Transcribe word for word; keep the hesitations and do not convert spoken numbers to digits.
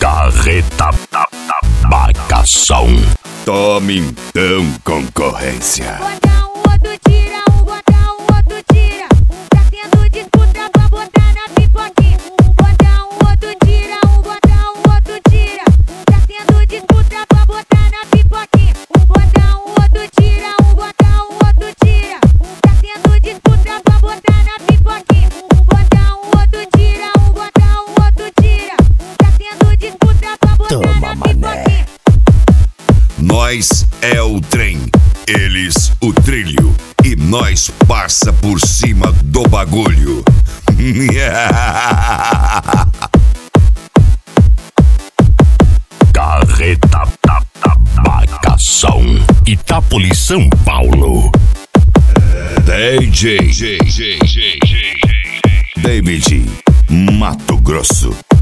Carreta Bagação. Tome então, concorrência. Bota um, outro tira, um bota um, outro tira. Um tá tendo disputa pra botar na pipoquinha. Um bota um, outro tira, um bota um, outro tira. Um tá tendo disputa pra botar na pipoquinha. Um bota um, outro tira, um bota um, outro tira. Um tá tendo disputa pra botar na pipoquinha. Um bota um, outro tira, um bota um, outro tira. Um tá tendo disputa pra botar Toma, na mané. pipoquinha. Nós é o trem, eles o trilho, e nós passa por cima do bagulho. Carreta Bagação. Itápolis, São Paulo. D J David Mato Grosso.